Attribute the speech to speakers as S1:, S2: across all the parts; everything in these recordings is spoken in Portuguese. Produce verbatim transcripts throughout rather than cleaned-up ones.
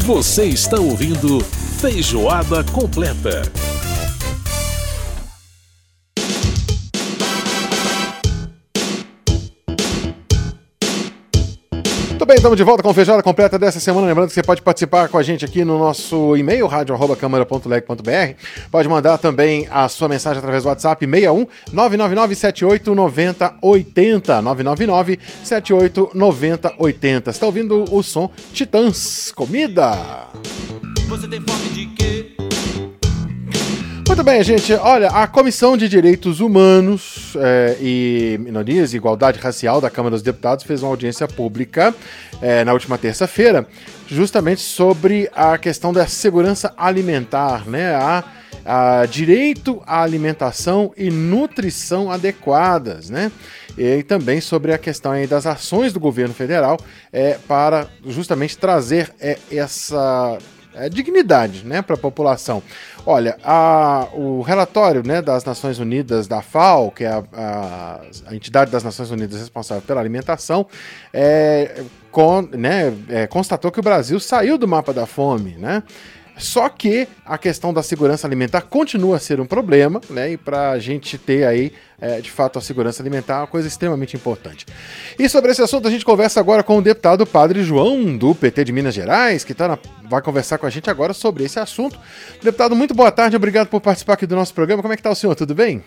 S1: Você está ouvindo Feijoada Completa.
S2: Muito bem, estamos de volta com a Feijoada Completa dessa semana. Lembrando que você pode participar com a gente aqui no nosso e-mail, rádio arroba câmara ponto leg ponto br. Pode mandar também a sua mensagem através do WhatsApp seis um nove nove nove sete oito nove zero oito zero, nove nove nove sete oito nove zero oito zero. Você está ouvindo o som Titãs, Comida. Você tem fome de quê? Muito bem, gente. Olha, a Comissão de Direitos Humanos é, e Minorias e Igualdade Racial da Câmara dos Deputados fez uma audiência pública é, na última terça-feira, justamente sobre a questão da segurança alimentar, né? A, a direito à alimentação e nutrição adequadas, né? E também sobre a questão aí das ações do governo federal é, para justamente trazer é, essa é, dignidade, né, para a população. Olha, a, o relatório, né, das Nações Unidas, da FAO, que é a, a, a entidade das Nações Unidas responsável pela alimentação, é, con, né, é, constatou que o Brasil saiu do mapa da fome, né? Só que a questão da segurança alimentar continua a ser um problema, né? E para a gente ter aí, é, de fato, a segurança alimentar é uma coisa extremamente importante. E sobre esse assunto a gente conversa agora com o deputado Padre João, do P T de Minas Gerais, que tá na, vai conversar com a gente agora sobre esse assunto. Deputado, muito boa tarde, obrigado por participar aqui do nosso programa. Como é que está o senhor? Tudo bem?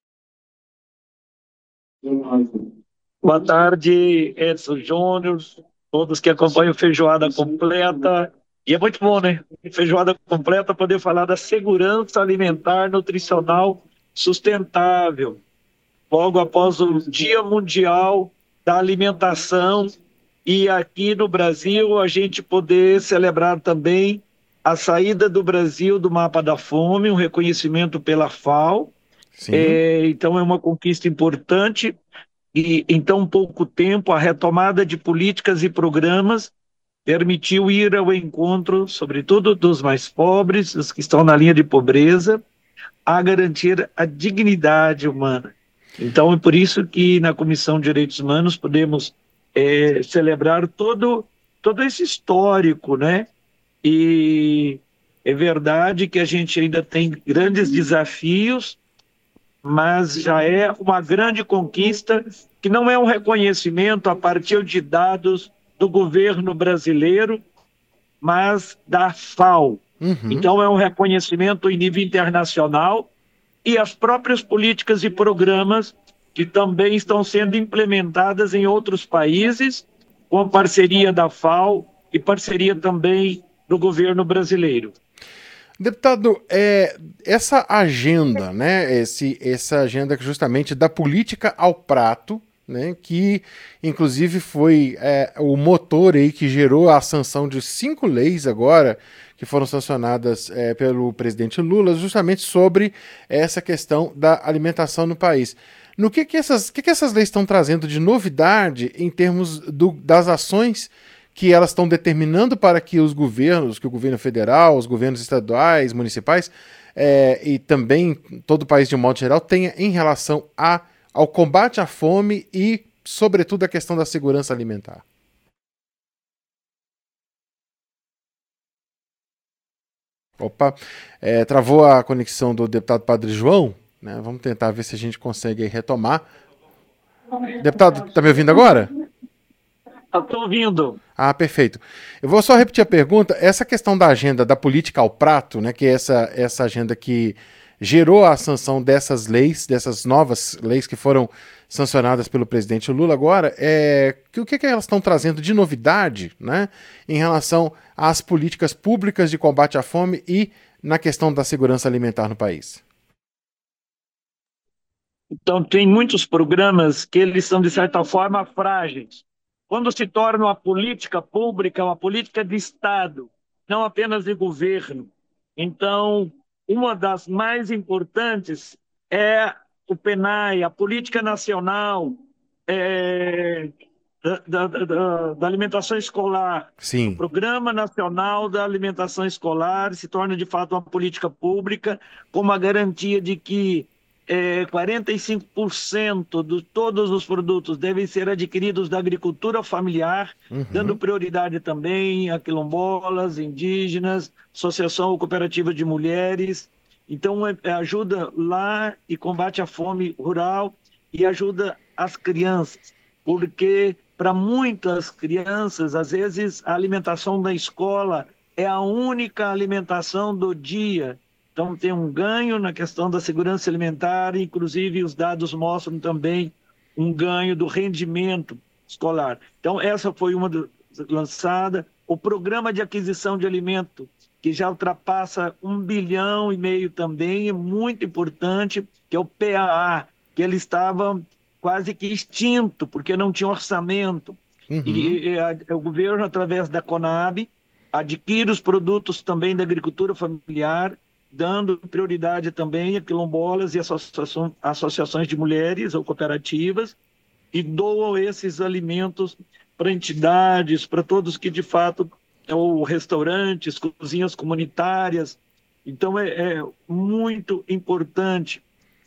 S3: Boa tarde, Edson Júnior, todos que acompanham Feijoada Completa. E é muito bom, né? Feijoada Completa, poder falar da segurança alimentar nutricional sustentável, logo após o Dia Mundial da Alimentação, e aqui no Brasil a gente poder celebrar também a saída do Brasil do mapa da fome, um reconhecimento pela FAO. É, então é uma conquista importante, e em tão pouco tempo a retomada de políticas e programas permitiu ir ao encontro, sobretudo dos mais pobres, dos que estão na linha de pobreza, a garantir a dignidade humana. Então, é por isso que na Comissão de Direitos Humanos podemos é, celebrar todo, todo esse histórico, né? E é verdade que a gente ainda tem grandes desafios, mas já é uma grande conquista, que não é um reconhecimento a partir de dados do governo brasileiro, mas da FAO. Uhum. Então é um reconhecimento em nível internacional, e as próprias políticas e programas que também estão sendo implementadas em outros países, com parceria da FAO e parceria também do governo brasileiro.
S2: Deputado, é, essa agenda, né, esse, essa agenda justamente da política ao prato, né, que inclusive foi é, o motor aí que gerou a sanção de cinco leis agora, que foram sancionadas é, pelo presidente Lula, justamente sobre essa questão da alimentação no país. No que que essas, que que essas leis estão trazendo de novidade em termos do, das ações que elas estão determinando para que os governos, que o governo federal, os governos estaduais, municipais, é, e também todo o país de um modo geral, tenha em relação a ao combate à fome e, sobretudo, a questão da segurança alimentar? Opa, é, travou a conexão do deputado Padre João, né? Vamos tentar ver se a gente consegue retomar. Deputado, está me ouvindo agora?
S3: Estou ouvindo.
S2: Ah, perfeito. Eu vou só repetir a pergunta. Essa questão da agenda da política ao prato, né, que é essa, essa agenda que gerou a sanção dessas leis, dessas novas leis que foram sancionadas pelo presidente Lula agora, é, que, o que, que elas estão trazendo de novidade, né, em relação às políticas públicas de combate à fome e na questão da segurança alimentar no país?
S3: Então, tem muitos programas que eles são, de certa forma, frágeis. Quando se torna uma política pública, uma política de Estado, não apenas de governo. Então, uma das mais importantes é o PNAE, a Política Nacional é, da, da, da, da Alimentação Escolar.
S2: Sim.
S3: O Programa Nacional da Alimentação Escolar se torna, de fato, uma política pública com uma garantia de que é, quarenta e cinco por cento de todos os produtos devem ser adquiridos da agricultura familiar,
S2: Uhum.
S3: dando prioridade também a quilombolas, indígenas, associação ou cooperativa de mulheres. Então, é, é, ajuda lá e combate a fome rural e ajuda as crianças, porque para muitas crianças, às vezes, a alimentação da escola é a única alimentação do dia. Então, tem um ganho na questão da segurança alimentar, inclusive os dados mostram também um ganho do rendimento escolar. Então, essa foi uma do, lançada. O programa de aquisição de alimento, que já ultrapassa um bilhão e meio também, é muito importante, que é o P A A, que ele estava quase que extinto, porque não tinha orçamento.
S2: Uhum.
S3: E, e a, o governo, através da Conab, adquire os produtos também da agricultura familiar, dando prioridade também a quilombolas e associação, associações de mulheres ou cooperativas, e doam esses alimentos para entidades, para todos que de fato, ou restaurantes, cozinhas comunitárias. Então é, é muito importante.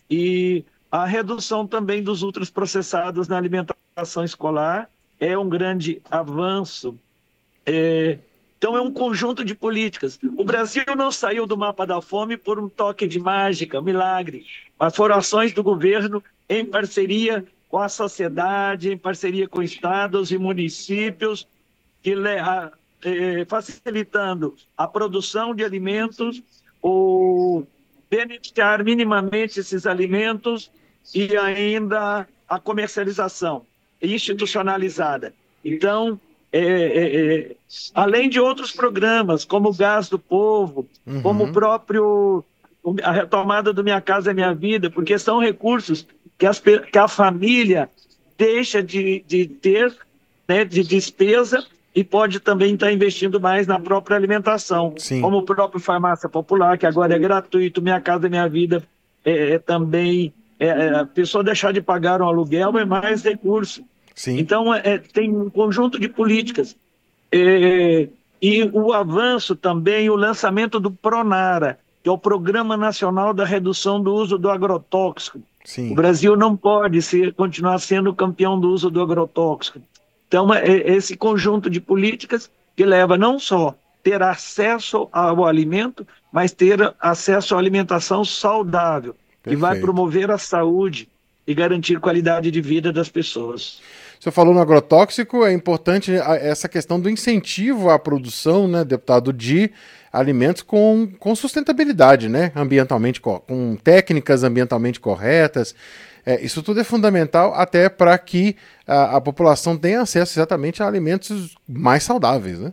S3: E a redução também dos ultraprocessados na alimentação escolar é um grande avanço. É, Então, é um conjunto de políticas. O Brasil não saiu do mapa da fome por um toque de mágica, um milagre, mas foram ações do governo em parceria com a sociedade, em parceria com estados e municípios, que, a, eh, facilitando a produção de alimentos, o beneficiar minimamente esses alimentos e ainda a comercialização institucionalizada. Então, É, é, é, além de outros programas, como o Gás do Povo, uhum. como o próprio a retomada do Minha Casa Minha Vida, porque são recursos que, as, que a família deixa de, de ter, né, de despesa, e pode também estar investindo mais na própria alimentação.
S2: Sim.
S3: Como o próprio Farmácia Popular, que agora é gratuito, Minha Casa Minha Vida é, é também, é, é, a pessoa deixar de pagar um aluguel é mais recurso.
S2: Sim.
S3: Então, é, tem um conjunto de políticas. É, e o avanço também, o lançamento do PRONARA, que é o Programa Nacional da Redução do Uso do Agrotóxico.
S2: Sim.
S3: O Brasil não pode ser, continuar sendo campeão do uso do agrotóxico. Então, é, é esse conjunto de políticas que leva não só ter acesso ao alimento, mas ter acesso à alimentação saudável,
S2: Perfeito.
S3: Que vai promover a saúde e garantir qualidade de vida das pessoas.
S2: Você falou no agrotóxico, é importante essa questão do incentivo à produção, né, deputado, de alimentos com, com sustentabilidade, né, ambientalmente, com técnicas ambientalmente corretas. É, isso tudo é fundamental até para que a, a população tenha acesso exatamente a alimentos mais saudáveis, né?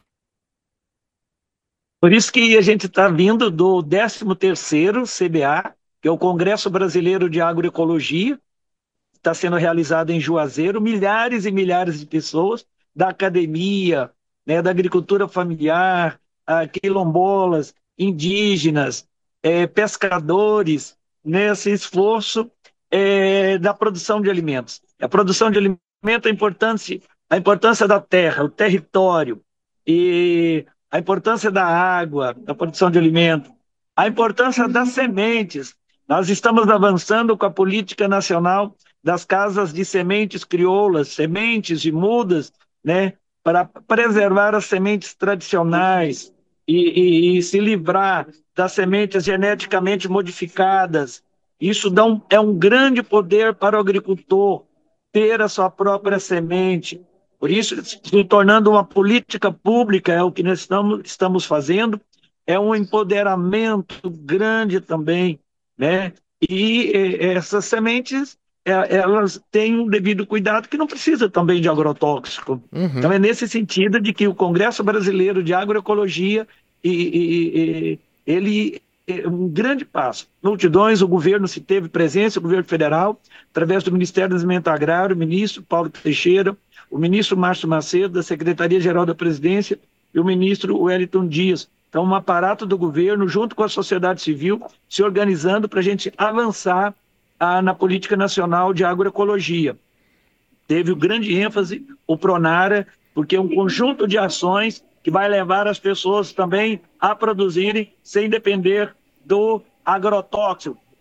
S3: Por isso que a gente está vindo do décimo terceiro C B A, que é o Congresso Brasileiro de Agroecologia, está sendo realizado em Juazeiro, milhares e milhares de pessoas da academia, né, da agricultura familiar, quilombolas, indígenas, é, pescadores, nesse esforço é, da produção de alimentos. A produção de alimentos, a importância, a importância da terra, o território, e a importância da água, da produção de alimentos, a importância das sementes. Nós estamos avançando com a política nacional das casas de sementes crioulas, sementes de mudas, né, para preservar as sementes tradicionais e, e, e se livrar das sementes geneticamente modificadas. Isso dá um, é um grande poder para o agricultor ter a sua própria semente. Por isso, se tornando uma política pública, é o que nós estamos, estamos fazendo, é um empoderamento grande também, né? E, e essas sementes, elas têm um devido cuidado que não precisa também de agrotóxico. Uhum. Então é nesse sentido de que o Congresso Brasileiro de Agroecologia, e, e, e, ele é um grande passo. Multidões, o governo se teve presença, o governo federal, através do Ministério do Desenvolvimento Agrário, o ministro Paulo Teixeira, o ministro Márcio Macedo, da Secretaria-Geral da Presidência, e o ministro Wellington Dias. Então, um aparato do governo, junto com a sociedade civil, se organizando para a gente avançar ah, na política nacional de agroecologia. Teve o grande ênfase o PRONARA, porque é um conjunto de ações que vai levar as pessoas também a produzirem sem depender do agrotóxico.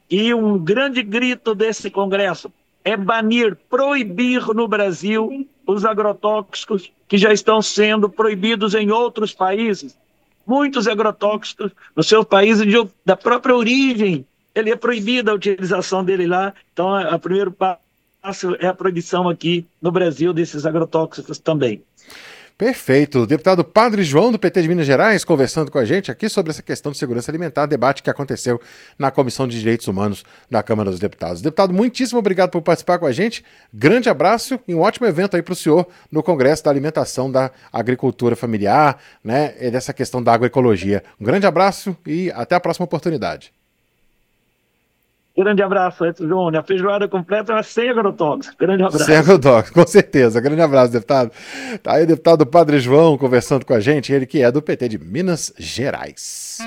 S3: E um grande grito desse Congresso é banir, proibir no Brasil os agrotóxicos que já estão sendo proibidos em outros países. Muitos agrotóxicos no seu país de, da própria origem, ele é proibida a utilização dele lá. Então, o primeiro passo é a proibição aqui no Brasil desses agrotóxicos também.
S2: Perfeito. O deputado Padre João, do P T de Minas Gerais, conversando com a gente aqui sobre essa questão de segurança alimentar, debate que aconteceu na Comissão de Direitos Humanos da Câmara dos Deputados. Deputado, muitíssimo obrigado por participar com a gente. Grande abraço e um ótimo evento aí para o senhor no Congresso da Alimentação da Agricultura Familiar, né, e dessa questão da agroecologia. Um grande abraço e até a próxima oportunidade.
S3: Grande abraço, Edson Júnior. A feijoada completa é sem agrotóxico. Grande abraço.
S2: Sem agrotóxico, com certeza. Grande abraço, deputado. Tá aí o deputado Padre João conversando com a gente, ele que é do P T de Minas Gerais.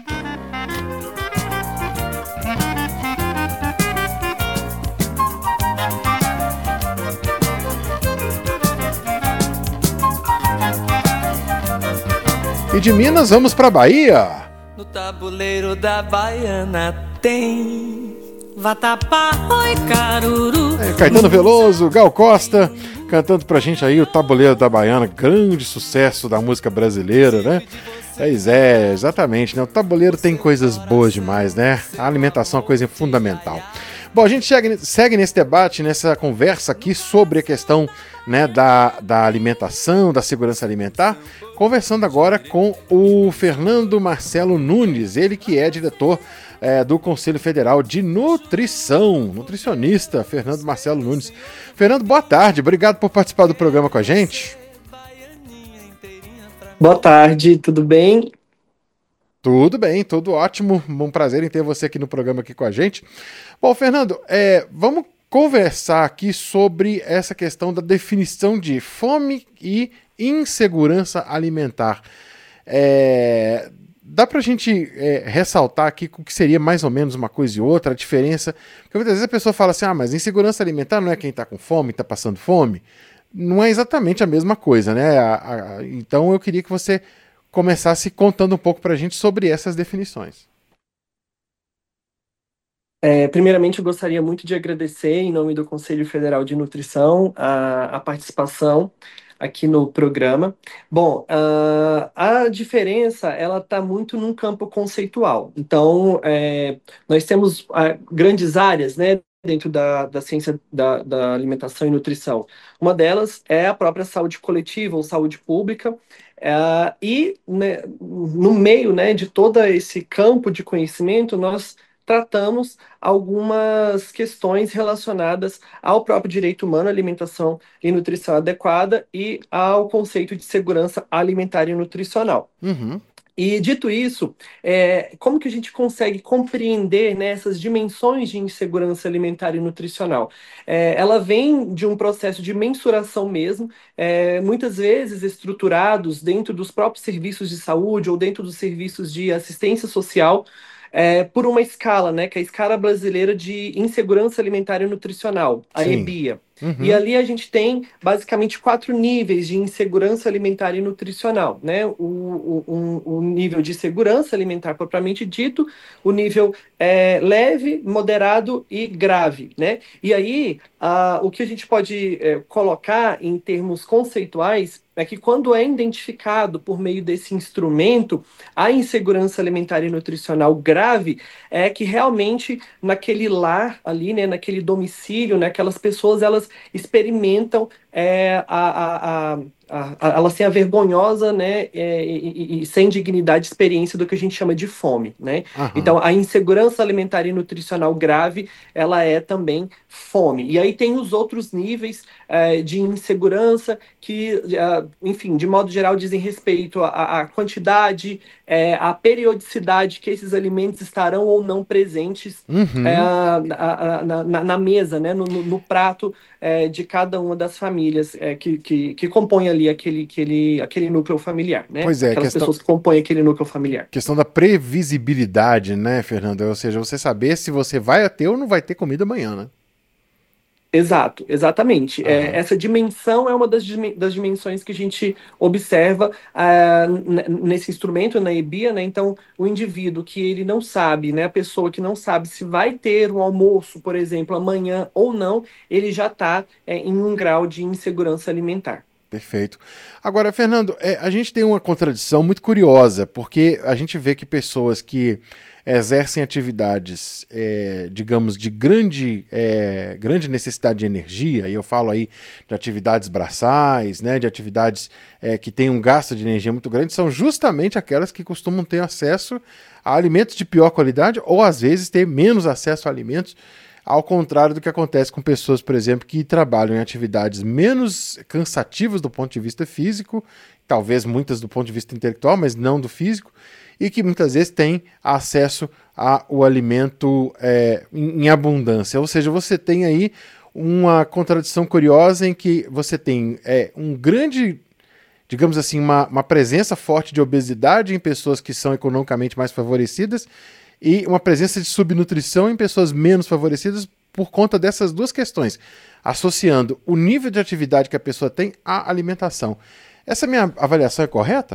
S2: E de Minas vamos para Bahia.
S4: No tabuleiro da Baiana tem vatapá, oi, caruru.
S2: É, Caetano Veloso, Gal Costa, cantando pra gente aí o Tabuleiro da Baiana, grande sucesso da música brasileira, né? Pois é, exatamente, né? O tabuleiro tem coisas boas demais, né? A alimentação é uma coisa fundamental. Bom, a gente segue, segue nesse debate, nessa conversa aqui sobre a questão, né, da, da alimentação, da segurança alimentar, conversando agora com o Fernando Marcelo Nunes, ele que é diretor é, do Conselho Federal de Nutrição, nutricionista Fernando Marcelo Nunes. Fernando, boa tarde, obrigado por participar do programa com a gente.
S5: Boa tarde, tudo bem?
S2: Tudo bem, tudo ótimo, um prazer em ter você aqui no programa aqui com a gente. Bom, Fernando, é, vamos conversar aqui sobre essa questão da definição de fome e insegurança alimentar. É, dá pra gente é, ressaltar aqui o que seria mais ou menos uma coisa e outra, a diferença, porque muitas vezes a pessoa fala assim, ah, mas insegurança alimentar não é quem tá com fome, tá passando fome? Não é exatamente a mesma coisa, né? A, a, então eu queria que você começasse contando um pouco pra gente sobre essas definições.
S5: É, primeiramente, eu gostaria muito de agradecer, em nome do Conselho Federal de Nutrição, a, a participação aqui no programa. Bom, uh, a diferença, ela está muito num campo conceitual. Então, é, nós temos uh, grandes áreas, né, dentro da, da ciência da, da alimentação e nutrição. Uma delas é a própria saúde coletiva ou saúde pública, uh, e né, no meio, né, de todo esse campo de conhecimento, nós tratamos algumas questões relacionadas ao próprio direito humano, alimentação e nutrição adequada e ao conceito de segurança alimentar e nutricional.
S2: Uhum.
S5: E dito isso, é, como que a gente consegue compreender, né, essas dimensões de insegurança alimentar e nutricional? É, ela vem de um processo de mensuração mesmo, é, muitas vezes estruturados dentro dos próprios serviços de saúde ou dentro dos serviços de assistência social, É, por uma escala, né, que é a Escala Brasileira de Insegurança Alimentar e Nutricional, a
S2: Sim.
S5: EBIA.
S2: Uhum.
S5: E ali a gente tem basicamente quatro níveis de insegurança alimentar e nutricional, né? O, o, um, o nível de segurança alimentar propriamente dito, o nível é, leve, moderado e grave, né? E aí, ah, o que a gente pode é, colocar em termos conceituais é que quando é identificado por meio desse instrumento a insegurança alimentar e nutricional grave, é que realmente naquele lar ali, né, naquele domicílio, né, aquelas pessoas, elas experimentam é, a, a, a, a, elas têm a vergonhosa, né, é, e, e, e sem dignidade experiência do que a gente chama de fome, né?
S2: Uhum.
S5: Então, a insegurança alimentar e nutricional grave, ela é também fome. E aí tem os outros níveis é, de insegurança que, é, enfim, de modo geral, dizem respeito à, à quantidade, é, à periodicidade que esses alimentos estarão ou não presentes
S2: Uhum.
S5: é, a, a, na, na mesa, né, no, no, no prato é, de cada uma das famílias é, que, que, que compõem ali aquele, aquele, aquele núcleo familiar, né?
S2: Pois é,
S5: aquelas
S2: questão...
S5: pessoas que compõem aquele núcleo familiar.
S2: Questão da previsibilidade, né, Fernando? Ou seja, você saber se você vai ter ou não vai ter comida amanhã, né?
S5: Exato, exatamente. É,
S2: Aham.
S5: essa dimensão é uma das, dimen- das dimensões que a gente observa ah, n- nesse instrumento, na EBIA, né? Então, o indivíduo que ele não sabe, né? A pessoa que não sabe se vai ter um almoço, por exemplo, amanhã ou não, ele já está em um grau de insegurança alimentar.
S2: Perfeito. Agora, Fernando, é, a gente tem uma contradição muito curiosa, porque a gente vê que pessoas que exercem atividades, é, digamos, de grande, é, grande necessidade de energia, e eu falo aí de atividades braçais, né, de atividades é, que têm um gasto de energia muito grande, são justamente aquelas que costumam ter acesso a alimentos de pior qualidade, ou às vezes ter menos acesso a alimentos, ao contrário do que acontece com pessoas, por exemplo, que trabalham em atividades menos cansativas do ponto de vista físico, talvez muitas do ponto de vista intelectual, mas não do físico, e que muitas vezes têm acesso ao alimento é, em, em abundância. Ou seja, você tem aí uma contradição curiosa em que você tem é, um grande, digamos assim, uma, uma presença forte de obesidade em pessoas que são economicamente mais favorecidas e uma presença de subnutrição em pessoas menos favorecidas por conta dessas duas questões, associando o nível de atividade que a pessoa tem à alimentação. Essa minha avaliação é correta?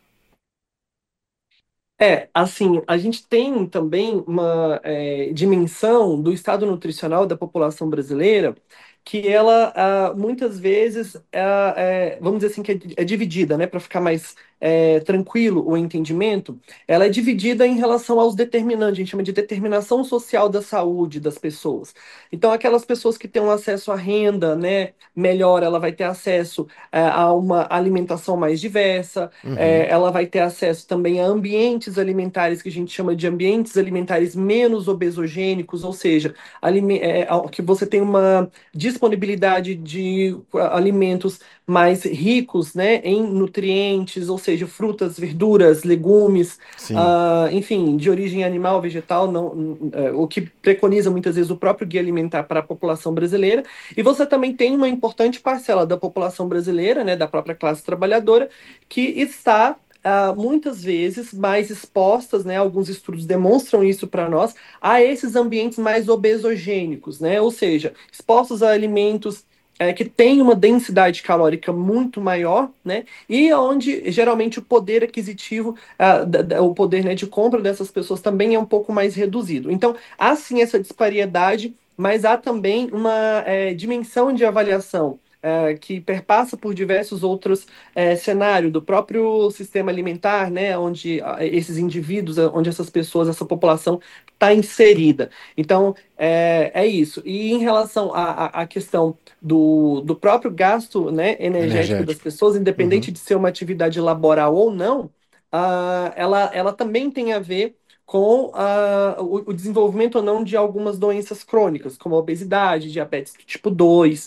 S5: É, assim, a gente tem também uma é, dimensão do estado nutricional da população brasileira que ela ah, muitas vezes ah, é, vamos dizer assim que é, é dividida, né, para ficar mais é, tranquilo o entendimento, ela é dividida em relação aos determinantes, a gente chama de determinação social da saúde das pessoas. Então, aquelas pessoas que têm um acesso à renda, né, melhor, ela vai ter acesso é, a uma alimentação mais diversa,
S2: Uhum.
S5: é, ela vai ter acesso também a ambientes alimentares que a gente chama de ambientes alimentares menos obesogênicos, ou seja, alime- é, ao- que você tem uma disponibilidade de ah, alimentos mais ricos, né, em nutrientes, ou seja, frutas, verduras, legumes,
S2: Sim.
S5: ah, enfim, de origem animal, vegetal, não, n- eh, o que preconiza muitas vezes o próprio Guia Alimentar para a população brasileira. E você também tem uma importante parcela da população brasileira, né, da própria classe trabalhadora, que está ah, muitas vezes mais expostas, né? Alguns estudos demonstram isso para nós, a esses ambientes mais obesogênicos, né? Ou seja, expostos a alimentos é, que têm uma densidade calórica muito maior, né? E onde geralmente o poder aquisitivo, ah, da- da- o poder, né, de compra dessas pessoas também é um pouco mais reduzido. Então, há sim essa disparidade, mas há também uma é, dimensão de avaliação. é, que perpassa por diversos outros é, cenários do próprio sistema alimentar, né, onde ah, esses indivíduos, onde essas pessoas, essa população está inserida. Então, é, é isso. E em relação à, à à questão do, do próprio gasto, né, energético das
S2: Energético.
S5: pessoas,
S2: Uhum.
S5: independente de ser uma atividade laboral ou não, ah, ela, ela também tem a ver com ah, o, o desenvolvimento ou não de algumas doenças crônicas, como a obesidade, diabetes do tipo dois,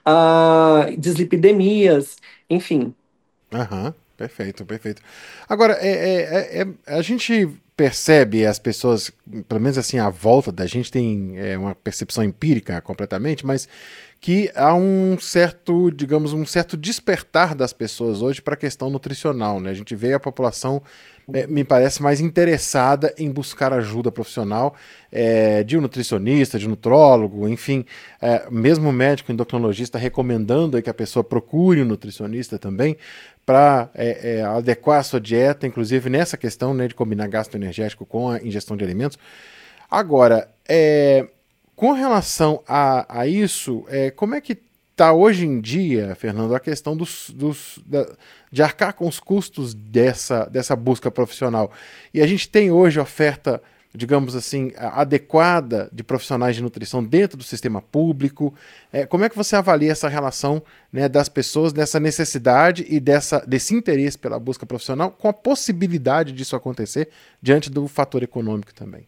S5: ah, dislipidemias, enfim.
S2: Aham, perfeito, perfeito. Agora, é, é- é- é- a gente percebe as pessoas, pelo menos assim, à volta da gente tem é, uma percepção empírica completamente, mas que há um certo, digamos, um certo despertar das pessoas hoje para a questão nutricional, né? A gente vê a população, é, me parece, mais interessada em buscar ajuda profissional é, de um nutricionista, de um nutrólogo, enfim, é, mesmo o médico endocrinologista recomendando aí que a pessoa procure um nutricionista também para é, é, adequar a sua dieta, inclusive nessa questão, né, de combinar gasto energético com a ingestão de alimentos. Agora, é, com relação a, a isso, é, como é que está hoje em dia, Fernando, a questão dos, dos, da- de arcar com os custos dessa, dessa busca profissional? E a gente tem hoje oferta, digamos assim, a- adequada de profissionais de nutrição dentro do sistema público. É, como é que você avalia essa relação, né, das pessoas, dessa necessidade e dessa, desse interesse pela busca profissional com a possibilidade disso acontecer diante do fator econômico também?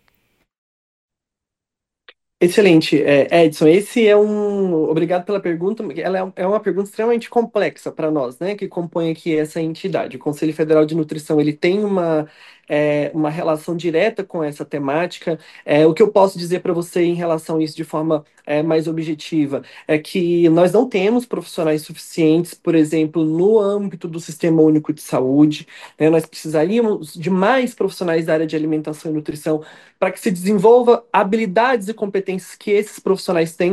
S5: Excelente, é, Edson. Esse é um. Obrigado pela pergunta. Ela é é uma pergunta extremamente complexa para nós, né, que compõe aqui essa entidade. O Conselho Federal de Nutrição ele tem uma, é, uma relação direta com essa temática. É, o que eu posso dizer para você em relação a isso de forma é, mais objetiva é que nós não temos profissionais suficientes, por exemplo, no âmbito do Sistema Único de Saúde. Né, nós precisaríamos de mais profissionais da área de alimentação e nutrição para que se desenvolva habilidades e competências que esses profissionais têm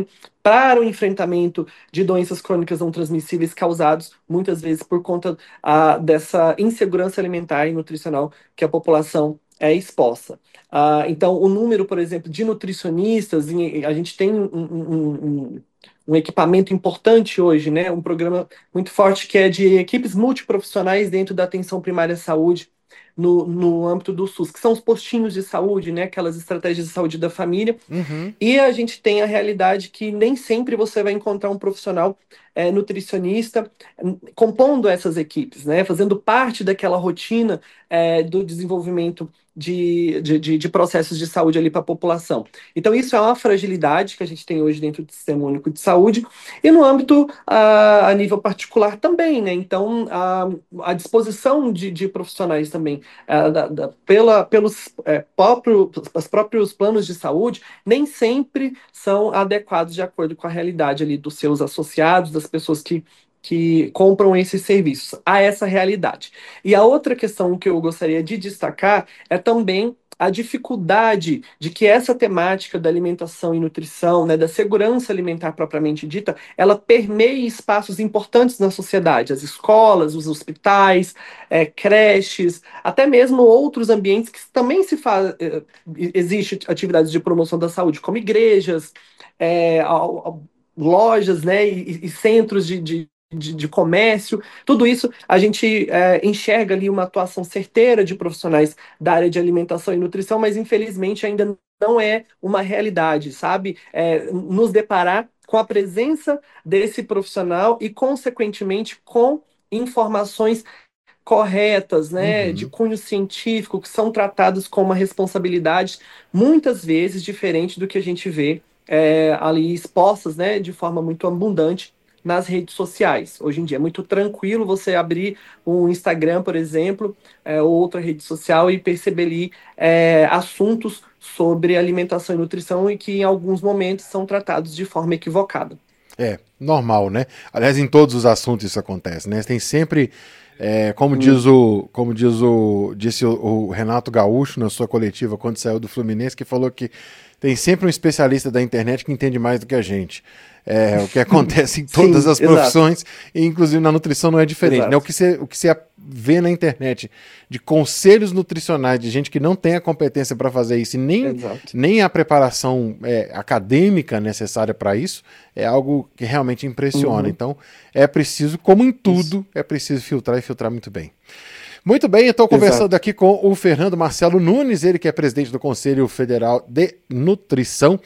S5: para o enfrentamento de doenças crônicas não transmissíveis causados, muitas vezes, por conta ah, dessa insegurança alimentar e nutricional que a população é exposta. Ah, então, o número, por exemplo, de nutricionistas, a gente tem um, um, um, um equipamento importante hoje, né? Um programa muito forte que é de equipes multiprofissionais dentro da atenção primária à saúde, no, no âmbito do SUS, que são os postinhos de saúde, né? Aquelas estratégias de saúde da família.
S2: Uhum.
S5: E a gente tem a realidade que nem sempre você vai encontrar um profissional é, nutricionista compondo essas equipes, né? Fazendo parte daquela rotina é, do desenvolvimento de, de, de, de processos de saúde ali para a população. Então, isso é uma fragilidade que a gente tem hoje dentro do Sistema Único de Saúde e no âmbito a, a nível particular também, né? Então, a, a disposição de, de profissionais também a, da, da, pela, pelos é, próprio, os próprios planos de saúde nem sempre são adequados de acordo com a realidade ali dos seus associados, das pessoas que que compram esses serviços, a essa realidade. E a outra questão que eu gostaria de destacar é também a dificuldade de que essa temática da alimentação e nutrição, né, da segurança alimentar propriamente dita, ela permeia espaços importantes na sociedade, as escolas, os hospitais, é, creches, até mesmo outros ambientes que também se faz, é, existe atividades de promoção da saúde, como igrejas, é, a, a, lojas, né, e, e centros de, de De, de comércio, tudo isso a gente é, enxerga ali uma atuação certeira de profissionais da área de alimentação e nutrição, mas infelizmente ainda não é uma realidade, sabe? É, nos deparar com a presença desse profissional e, consequentemente, com informações corretas, né,
S2: Uhum.
S5: de cunho científico, que são tratadas com uma responsabilidade muitas vezes diferente do que a gente vê é, ali expostas, né, de forma muito abundante nas redes sociais. Hoje em dia é muito tranquilo você abrir um Instagram, por exemplo, é, ou outra rede social e perceber ali é, assuntos sobre alimentação e nutrição e que em alguns momentos são tratados de forma equivocada.
S2: É, normal, né? Aliás, em todos os assuntos isso acontece, né? Tem sempre, é, como diz o, como diz o, disse o, o Renato Gaúcho na sua coletiva quando saiu do Fluminense, que falou que tem sempre um especialista da internet que entende mais do que a gente. É, o que acontece em todas
S5: Sim,
S2: as profissões, exato. E inclusive na nutrição não é diferente, né? O que você, o que você vê na internet de conselhos nutricionais de gente que não tem a competência para fazer isso e nem, nem a preparação é, acadêmica necessária para isso, é algo que realmente impressiona. Uhum. Então é preciso, como em tudo, isso. é preciso filtrar e filtrar muito bem. Muito bem, eu estou conversando Exato. aqui com o Fernando Marcelo Nunes, ele que é presidente do Conselho Federal de Nutrição.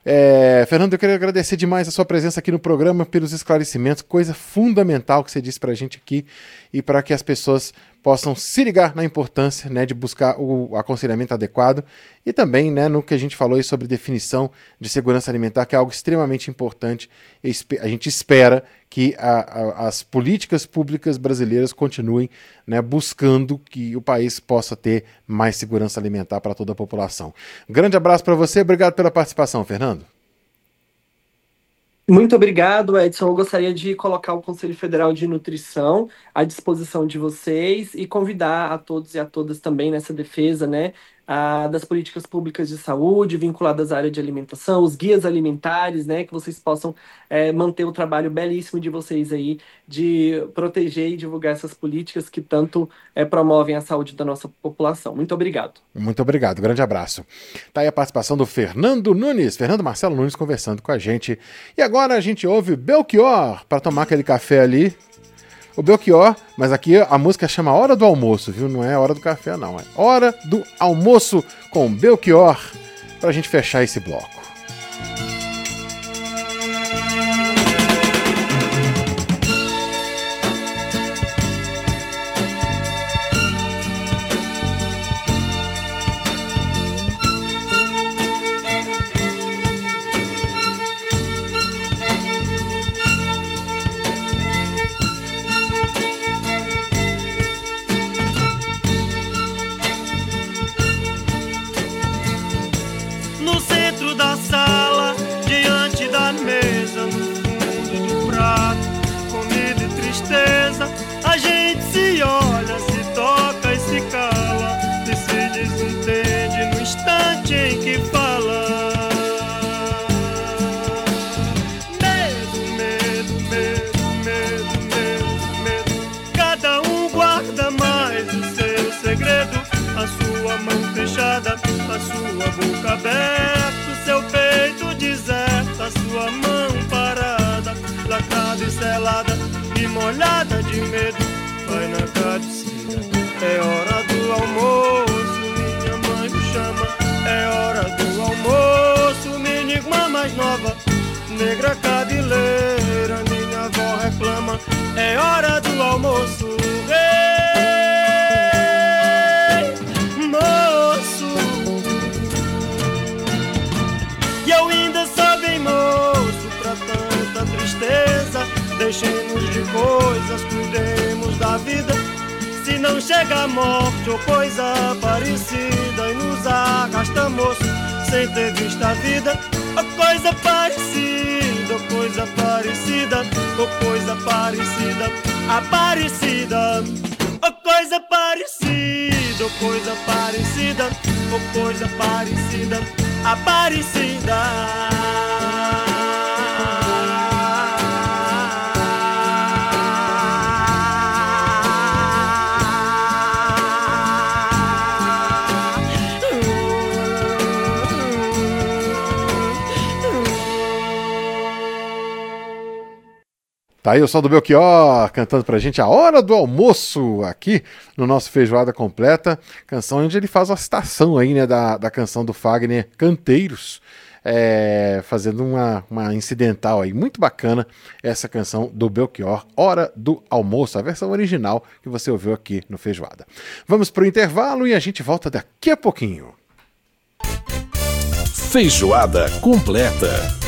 S2: É, Fernando, eu queria agradecer demais a sua presença aqui no programa, pelos esclarecimentos, coisa fundamental que você disse para a gente aqui e para que as pessoas possam se ligar na importância, né, de buscar o aconselhamento adequado e também, né, no que a gente falou aí sobre definição de segurança alimentar, que é algo extremamente importante. A gente espera que a, a, as políticas públicas brasileiras continuem, né, buscando que o país possa ter mais segurança alimentar para toda a população. Um grande abraço para você, obrigado pela participação, Fernando.
S5: Muito obrigado, Edson. Eu gostaria de colocar o Conselho Federal de Nutrição à disposição de vocês e convidar a todos e a todas também nessa defesa, né, a, das políticas públicas de saúde vinculadas à área de alimentação, os guias alimentares, né, que vocês possam é, manter o trabalho belíssimo de vocês aí de proteger e divulgar essas políticas que tanto é, promovem a saúde da nossa população. Muito obrigado.
S2: Muito obrigado, grande abraço. Tá aí a participação do Fernando Nunes, Fernando Marcelo Nunes conversando com a gente. E agora a gente ouve Belchior para tomar aquele café ali. O Belchior, mas aqui a música chama Hora do Almoço, viu? Não é Hora do Café, não. É Hora do Almoço com Belchior pra gente fechar esse bloco.
S6: No centro da de medo, vai na cabeceira. É hora do almoço, minha mãe me chama. É hora do almoço, minha irmã mais nova, negra cabeleira, minha avó reclama. É hora do almoço, ei, moço. E eu ainda sou bem moço pra tanta tristeza. Deixemos de coisas, cuidemos da vida. Se não chega a morte ou coisa parecida e nos arrasta, moço, sem ter visto a vida. Ou coisa parecida, ou coisa parecida, ou coisa parecida, aparecida. Ou coisa parecida, ou coisa parecida, ou coisa parecida, aparecida.
S2: Tá aí o som do Belchior cantando pra gente a hora do almoço aqui no nosso Feijoada Completa, canção onde ele faz uma citação aí, né, da, da canção do Fagner Canteiros, é, fazendo uma, uma incidental aí, muito bacana essa canção do Belchior, Hora do Almoço, a versão original que você ouviu aqui no Feijoada. Vamos pro intervalo e a gente volta daqui a pouquinho.
S1: Feijoada Completa.